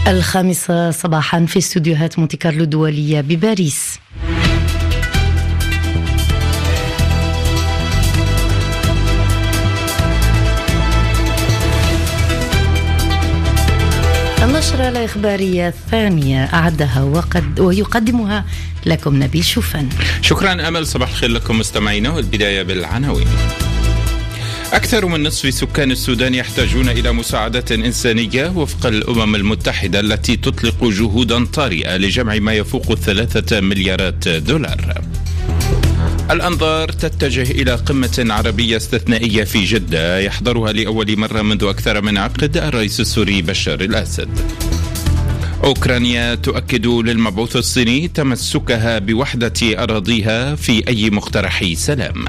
الخامسة صباحا في استوديوهات مونتي كارلو الدولية بباريس. النشرة الإخبارية الثانية أعدها ويقدمها لكم نبيل شوفان. شكرا أمل. صباح الخير لكم مستمعينا، والبداية بالعناوين. أكثر من نصف سكان السودان يحتاجون إلى مساعدات إنسانية وفق الأمم المتحدة التي تطلق جهودا طارئة لجمع ما يفوق 3 مليارات دولار. الأنظار تتجه إلى قمة عربية استثنائية في جدة يحضرها لأول مرة منذ أكثر من عقد الرئيس السوري بشار الأسد. أوكرانيا تؤكد للمبعوث الصيني تمسكها بوحدة أراضيها في أي مقترح سلام.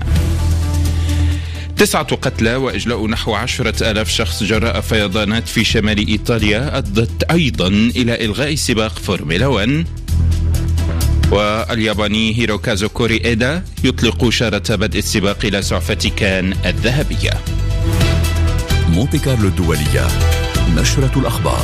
9 قتلى وإجلاء نحو 10,000 شخص جراء فيضانات في شمال إيطاليا أدت أيضا إلى إلغاء سباق فورمولا 1. والياباني هيروكازو كورييدا يطلق شارة بدء السباق إلى سعفة كان الذهبية. مونتي كارلو الدولية، نشرة الأخبار.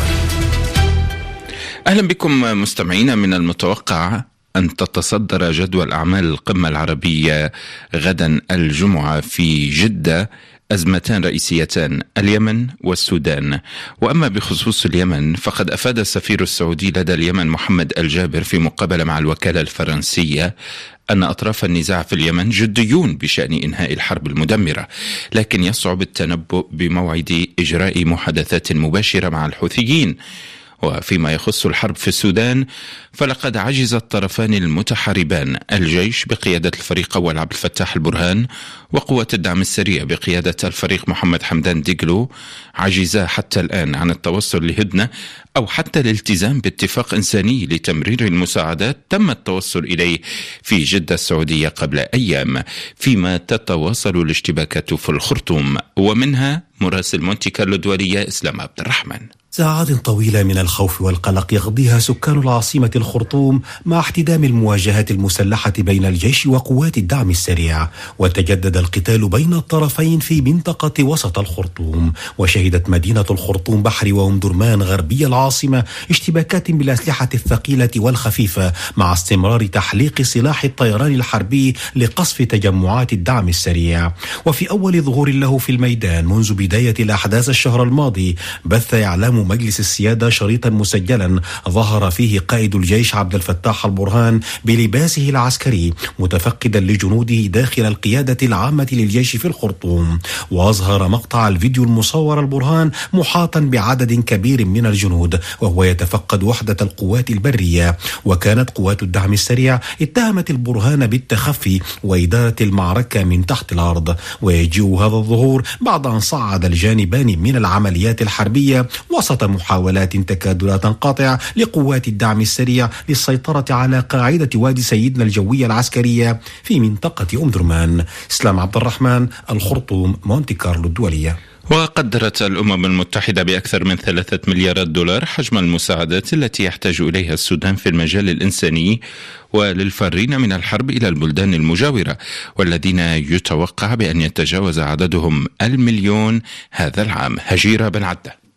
أهلا بكم مستمعين. من المتوقع أن تتصدر جدول أعمال القمة العربية غدا الجمعة في جدة أزمتان رئيسيتان، اليمن والسودان. وأما بخصوص اليمن فقد أفاد السفير السعودي لدى اليمن محمد الجابر في مقابلة مع الوكالة الفرنسية أن أطراف النزاع في اليمن جديون بشأن إنهاء الحرب المدمرة، لكن يصعب التنبؤ بموعد إجراء محادثات مباشرة مع الحوثيين. وفيما يخص الحرب في السودان فلقد عجز الطرفان المتحاربان، الجيش بقيادة الفريق أول عبد الفتاح البرهان وقوات الدعم السريع بقيادة الفريق محمد حمدان ديغلو، عجزا حتى الآن عن التوصل لهدنة أو حتى الالتزام باتفاق إنساني لتمرير المساعدات تم التوصل إليه في جدة السعودية قبل أيام، فيما تتواصل الاشتباكات في الخرطوم. ومنها مراسل مونتي كارلو الدولية إسلام عبد الرحمن. ساعات طويلة من الخوف والقلق يقضيها سكان العاصمة الخرطوم مع احتدام المواجهات المسلحة بين الجيش وقوات الدعم السريع، وتجدد القتال بين الطرفين في منطقة وسط الخرطوم. وشهدت مدينة الخرطوم بحري وأم درمان غربي العاصمة اشتباكات بالأسلحة الثقيلة والخفيفة مع استمرار تحليق سلاح الطيران الحربي لقصف تجمعات الدعم السريع. وفي أول ظهور له في الميدان منذ بداية الأحداث الشهر الماضي بث إعلام مجلس السيادة شريطا مسجلا ظهر فيه قائد الجيش عبد الفتاح البرهان بلباسه العسكري متفقدا لجنوده داخل القيادة العامة للجيش في الخرطوم. وأظهر مقطع الفيديو المصور البرهان محاطا بعدد كبير من الجنود وهو يتفقد وحدة القوات البرية. وكانت قوات الدعم السريع اتهمت البرهان بالتخفي وإدارة المعركة من تحت الأرض. ويجيء هذا الظهور بعد أن صعد الجانبان من العمليات الحربية وسط محاولات تكاد لا تنقطع لقوات الدعم السريع للسيطرة على قاعدة وادي سيدنا الجوية العسكرية في منطقة أم درمان. إسلام عبد الرحمن، الخرطوم، مونتي كارلو الدولية. وقدرت الأمم المتحدة بأكثر من 3 مليارات دولار حجم المساعدات التي يحتاج إليها السودان في المجال الإنساني وللفارين من الحرب إلى البلدان المجاورة، والذين يتوقع بأن يتجاوز عددهم 1,000,000 هذا العام. هجيرة بن عدة.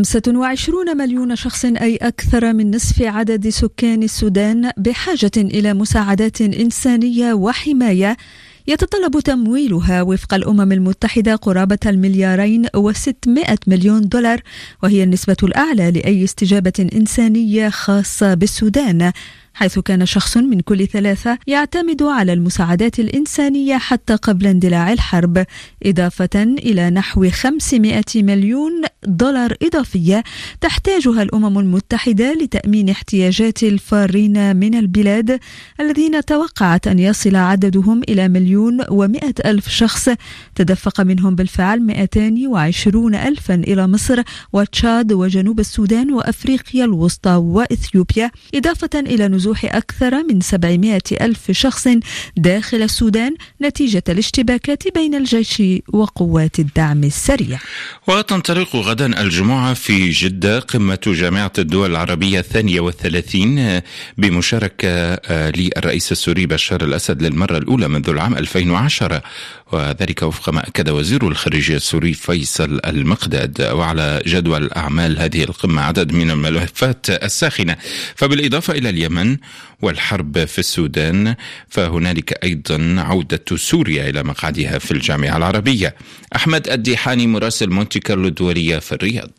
25 مليون شخص أي أكثر من نصف عدد سكان السودان بحاجة إلى مساعدات إنسانية وحماية يتطلب تمويلها وفق الأمم المتحدة قرابة 2,600,000,000 دولار، وهي النسبة الأعلى لأي استجابة إنسانية خاصة بالسودان، حيث كان شخص من كل 3 يعتمد على المساعدات الإنسانية حتى قبل اندلاع الحرب، إضافة إلى نحو 500 مليون دولار إضافية تحتاجها الأمم المتحدة لتأمين احتياجات الفارين من البلاد الذين توقعت أن يصل عددهم إلى 1,100,000 شخص، تدفق منهم بالفعل 220,000 إلى مصر وتشاد وجنوب السودان وأفريقيا الوسطى وإثيوبيا، إضافة إلى نزول ونزوح أكثر من 700 ألف شخص داخل السودان نتيجة الاشتباكات بين الجيش وقوات الدعم السريع. وتنطلق غدا الجمعة في جدة قمة جامعة الدول العربية 32 بمشاركة للرئيس السوري بشار الأسد للمرة الأولى منذ العام 2010، وذلك وفق ما أكد وزير الخارجية السوري فيصل المقداد. وعلى جدول أعمال هذه القمة عدد من الملفات الساخنة، فبالإضافة إلى اليمن والحرب في السودان فهنالك أيضا عودة سوريا إلى مقعدها في الجامعة العربية. أحمد الديحاني مراسل مونتي كارلو الدولية في الرياض.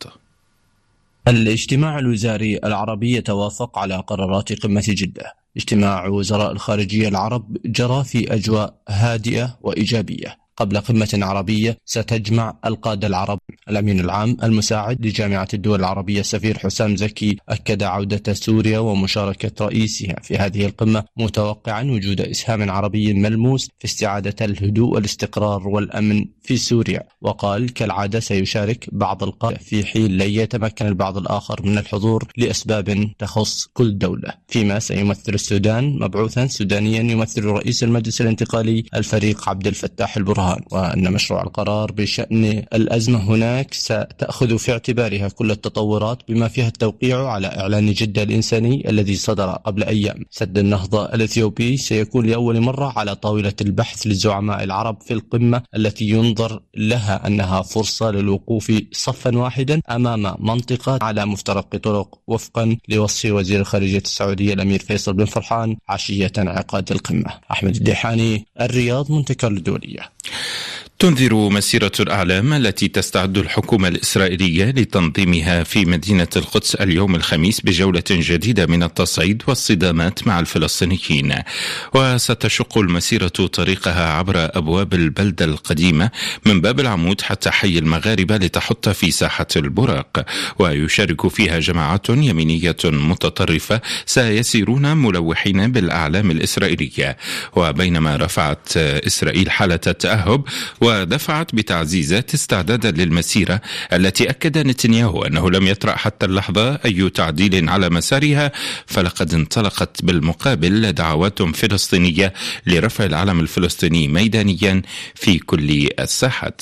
الاجتماع الوزاري العربي توافق على قرارات قمة جدة. اجتماع وزراء الخارجية العرب جرى في أجواء هادئة وإيجابية قبل قمة عربية ستجمع القادة العرب. الأمين العام المساعد لجامعة الدول العربية السفير حسام زكي أكد عودة سوريا ومشاركة رئيسها في هذه القمة، متوقعا وجود إسهام عربي ملموس في استعادة الهدوء والاستقرار والأمن في سوريا. وقال كالعادة سيشارك بعض القادة في حين لن يتمكن البعض الآخر من الحضور لأسباب تخص كل دولة. فيما سيمثل السودان مبعوثا سودانيا يمثل رئيس المجلس الانتقالي الفريق عبد الفتاح البرهان، وأن مشروع القرار بشأن الأزمة هناك ستأخذ في اعتبارها كل التطورات بما فيها التوقيع على إعلان جدة الإنساني الذي صدر قبل أيام. سد النهضة الإثيوبي سيكون لأول مرة على طاولة البحث للزعماء العرب في القمة التي ينظر لها أنها فرصة للوقوف صفا واحدا أمام منطقة على مفترق طرق، وفقا لوصف وزير الخارجية السعودية الأمير فيصل بن فرحان عشية انعقاد القمة. أحمد الديحاني، الرياض، مونتي كارلو الدولية. تنذر مسيرة الأعلام التي تستعد الحكومة الإسرائيلية لتنظيمها في مدينة القدس اليوم الخميس بجولة جديدة من التصعيد والصدامات مع الفلسطينيين، وستشق المسيرة طريقها عبر أبواب البلدة القديمة من باب العمود حتى حي المغاربة لتحط في ساحة البراق، ويشارك فيها جماعات يمينية متطرفة سيسيرون ملوحين بالأعلام الإسرائيلية. وبينما رفعت إسرائيل حالة التأهب ودفعت بتعزيزات استعدادا للمسيرة التي أكد نتنياهو أنه لم يطرأ حتى اللحظة أي تعديل على مسارها، فلقد انطلقت بالمقابل دعوات فلسطينية لرفع العلم الفلسطيني ميدانيا في كل الساحات.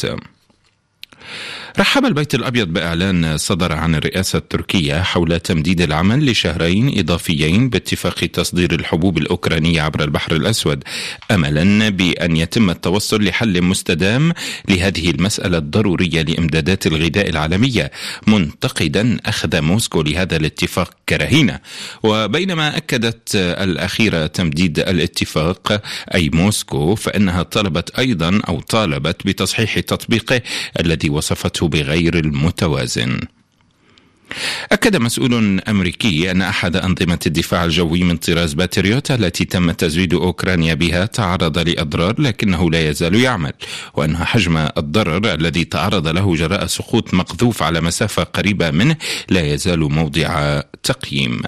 رحب البيت الأبيض بإعلان صدر عن الرئاسة التركية حول تمديد العمل لشهرين إضافيين باتفاق تصدير الحبوب الأوكرانية عبر البحر الأسود، أملا بأن يتم التوصل لحل مستدام لهذه المسألة الضرورية لإمدادات الغذاء العالمية، منتقدا أخذ موسكو لهذا الاتفاق كرهينة. وبينما أكدت الأخيرة تمديد الاتفاق أي موسكو، فإنها طالبت بتصحيح تطبيقه الذي وصفته بغير المتوازن. أكد مسؤول أمريكي أن أحد أنظمة الدفاع الجوي من طراز باتريوت التي تم تزويد أوكرانيا بها تعرض لأضرار لكنه لا يزال يعمل، وأن حجم الضرر الذي تعرض له جراء سقوط مقذوف على مسافة قريبة منه لا يزال موضع تقييم.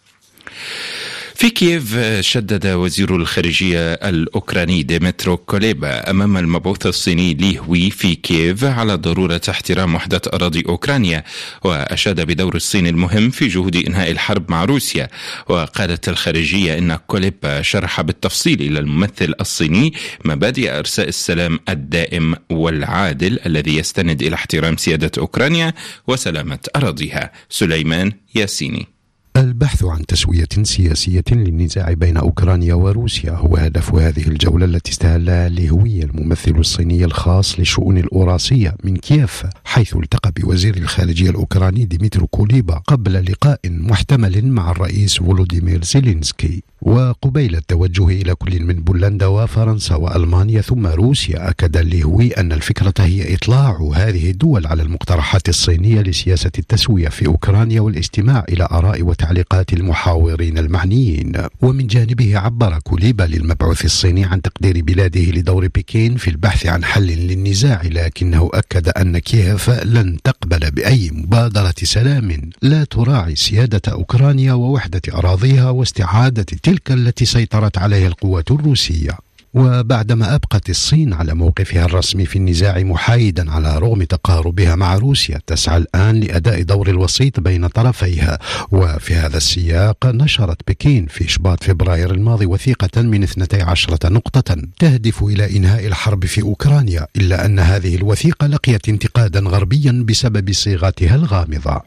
في كييف شدد وزير الخارجية الأوكراني ديمترو كوليبا أمام المبعوث الصيني لي هوي في كييف على ضرورة احترام وحدة أراضي أوكرانيا، وأشاد بدور الصين المهم في جهود إنهاء الحرب مع روسيا. وقالت الخارجية إن كوليبا شرح بالتفصيل إلى الممثل الصيني مبادئ إرساء السلام الدائم والعادل الذي يستند إلى احترام سيادة أوكرانيا وسلامة أراضيها. سليمان ياسيني. البحث عن تسوية سياسية للنزاع بين أوكرانيا وروسيا هو هدف هذه الجولة التي استهلها لهوي الممثل الصيني الخاص للشؤون الأوراسية من كييف، حيث التقى بوزير الخارجية الأوكراني ديمترو كوليبا قبل لقاء محتمل مع الرئيس فولوديمير زيلينسكي. وقبيل التوجه إلى كل من بولندا وفرنسا وألمانيا ثم روسيا، أكد لهوي أن الفكرة هي إطلاع هذه الدول على المقترحات الصينية لسياسة التسوية في أوكرانيا والاستماع إلى آراء وتعليقات المحاورين المعنيين. ومن جانبه عبر كوليبا للمبعوث الصيني عن تقدير بلاده لدور بكين في البحث عن حل للنزاع، لكنه أكد أن كييف لن تقبل بأي مبادرة سلام لا تراعي سيادة أوكرانيا ووحدة أراضيها واستعادة تلك التي سيطرت عليها القوات الروسية. وبعدما أبقت الصين على موقفها الرسمي في النزاع محايدا على رغم تقاربها مع روسيا، تسعى الآن لأداء دور الوسيط بين طرفيها. وفي هذا السياق نشرت بكين في شباط فبراير الماضي وثيقة من 12 نقطة تهدف إلى إنهاء الحرب في أوكرانيا، إلا أن هذه الوثيقة لقيت انتقادا غربيا بسبب صيغتها الغامضة.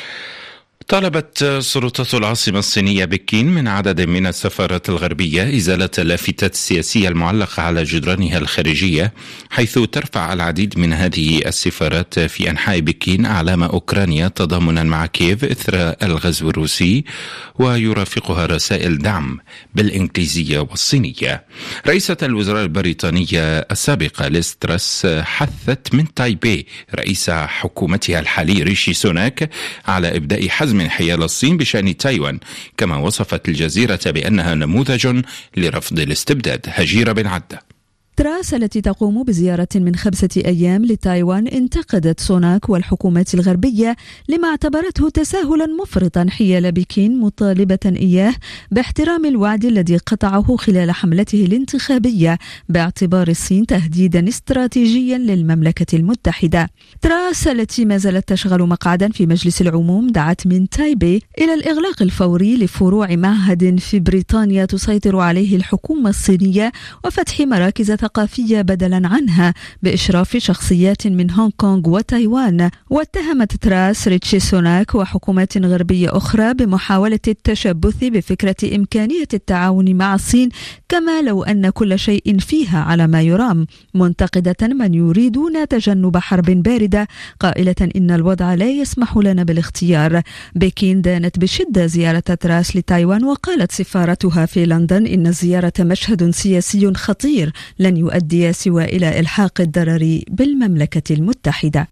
طالبت سلطات العاصمة الصينية بكين من عدد من السفارات الغربية إزالة اللافتات السياسية المعلقة على جدرانها الخارجية، حيث ترفع العديد من هذه السفارات في أنحاء بكين أعلام أوكرانيا تضامنا مع كييف إثر الغزو الروسي، ويرافقها رسائل دعم بالإنجليزية والصينية. رئيسة الوزراء البريطانية السابقة ليز تراس حثت من تايبي رئيس حكومتها الحالي ريشي سوناك على إبداء حزم حيال الصين بشأن تايوان، كما وصفت الجزيرة بأنها نموذج لرفض الاستبداد. هجيرة بن عدة. تراس التي تقوم بزيارة من 5 أيام لتايوان انتقدت سوناك والحكومات الغربية لما اعتبرته تساهلا مفرطا حيال بكين، مطالبة إياه باحترام الوعد الذي قطعه خلال حملته الانتخابية باعتبار الصين تهديدا استراتيجيا للمملكة المتحدة. تراس التي ما زالت تشغل مقعدا في مجلس العموم دعت من تايبي إلى الإغلاق الفوري لفروع معهد في بريطانيا تسيطر عليه الحكومة الصينية وفتح مراكز ثقافية بدلا عنها بإشراف شخصيات من هونغ كونغ وتايوان. واتهمت تراس ريتشي سوناك وحكومات غربية أخرى بمحاولة التشبث بفكرة إمكانية التعاون مع الصين، كما لو أن كل شيء فيها على ما يرام، منتقدة من يريدون تجنب حرب باردة، قائلة إن الوضع لا يسمح لنا بالاختيار. بكين دانت بشدة زيارة تراس لتايوان، وقالت سفارتها في لندن إن الزيارة مشهد سياسي خطير لن يؤدي سوى إلى إلحاق الضرر بالمملكة المتحدة.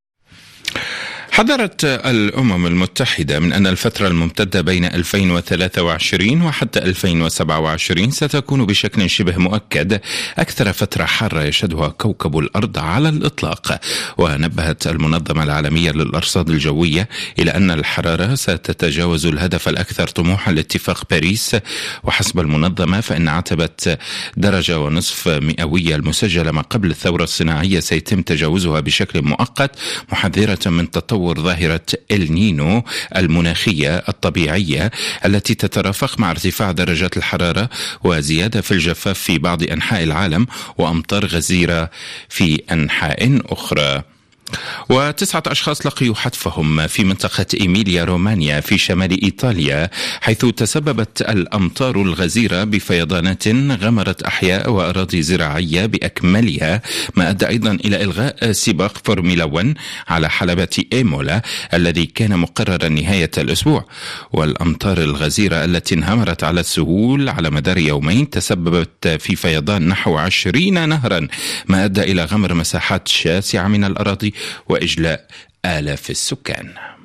حذرت الأمم المتحدة من أن الفترة الممتدة بين 2023 وحتى 2027 ستكون بشكل شبه مؤكد أكثر فترة حارة يشهدها كوكب الأرض على الإطلاق. ونبهت المنظمة العالمية للأرصاد الجوية إلى أن الحرارة ستتجاوز الهدف الأكثر طموحا لاتفاق باريس. وحسب المنظمة فإن عتبة 1.5 درجة مئوية المسجلة ما قبل الثورة الصناعية سيتم تجاوزها بشكل مؤقت، محذرة من تطور ظاهرة النينو المناخية الطبيعية التي تترافق مع ارتفاع درجات الحرارة وزيادة في الجفاف في بعض أنحاء العالم وأمطار غزيرة في أنحاء أخرى. و9 أشخاص لقيوا حتفهم في منطقة إيميليا رومانيا في شمال إيطاليا، حيث تسببت الأمطار الغزيرة بفيضانات غمرت أحياء وأراضي زراعية بأكملها، ما أدى أيضا إلى إلغاء سباق فورمولا 1 على حلبة إيمولا الذي كان مقررا نهاية الأسبوع. والأمطار الغزيرة التي انهمرت على السهول على مدار يومين تسببت في فيضان نحو 20 نهرا، ما أدى إلى غمر مساحات شاسعة من الأراضي وإجلاء آلاف السكان.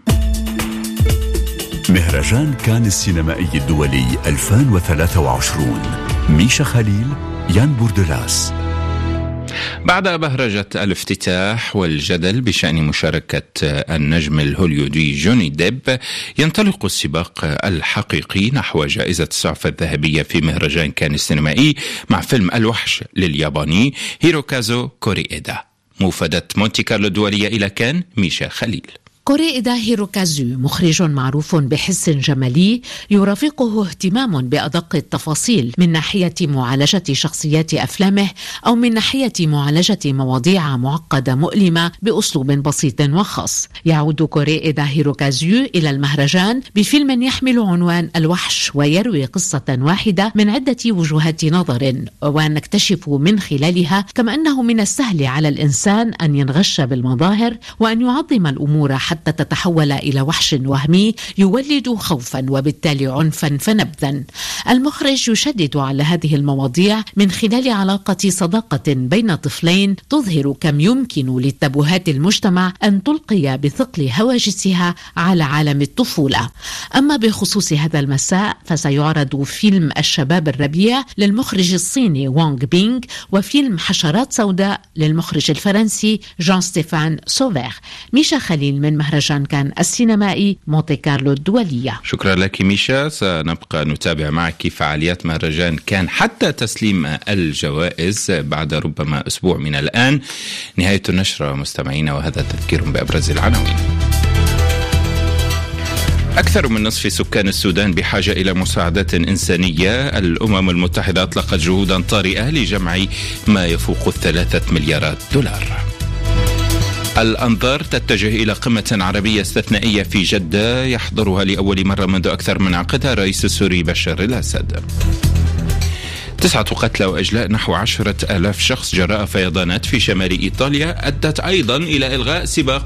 مهرجان كان السينمائي الدولي 2023. ميشا خليل، يان بوردلاس. بعد بهرجة الافتتاح والجدل بشأن مشاركة النجم الهوليودي جوني ديب، ينطلق السباق الحقيقي نحو جائزة السعفة الذهبية في مهرجان كان السينمائي مع فيلم الوحش للياباني هيروكازو كورييدا. مفادة مونتي كارلو الدولية إلى كان، ميشا خليل. كورييدا هيروكازو مخرج معروف بحس جمالي يرافقه اهتمام بأدق التفاصيل من ناحية معالجة شخصيات أفلامه أو من ناحية معالجة مواضيع معقدة مؤلمة بأسلوب بسيط وخاص. يعود كورييدا هيروكازو إلى المهرجان بفيلم يحمل عنوان الوحش ويروي قصة واحدة من عدة وجهات نظر، ونكتشف من خلالها كما أنه من السهل على الإنسان أن ينغش بالمظاهر وأن يعظم الأمور حتى تتحول إلى وحش وهمي يولد خوفا وبالتالي عنفا فنبذا. المخرج يشدد على هذه المواضيع من خلال علاقة صداقة بين طفلين تظهر كم يمكن للتبهات المجتمع أن تلقي بثقل هواجسها على عالم الطفولة. أما بخصوص هذا المساء فسيعرض فيلم الشباب الربيع للمخرج الصيني وانغ بينغ وفيلم حشرات سوداء للمخرج الفرنسي جان ستيفان سوفير. ميشا خليل من مهرجان كان السينمائي مونتي كارلو الدولية. شكرا لك ميشا. سنبقى نتابع معك فعاليات مهرجان كان حتى تسليم الجوائز بعد ربما أسبوع من الآن. نهاية النشرة مستمعينا، وهذا تذكير بأبرز العناوين. أكثر من نصف سكان السودان بحاجة إلى مساعدات إنسانية. الأمم المتحدة أطلقت جهودا طارئة لجمع ما يفوق 3 مليارات دولار. الأنظار تتجه إلى قمة عربية استثنائية في جدة يحضرها لأول مرة منذ أكثر من عقد الرئيس السوري بشار الأسد. 9 قتلى وأجلاء نحو 10,000 شخص جراء فيضانات في شمال إيطاليا أدت أيضا إلى إلغاء سباق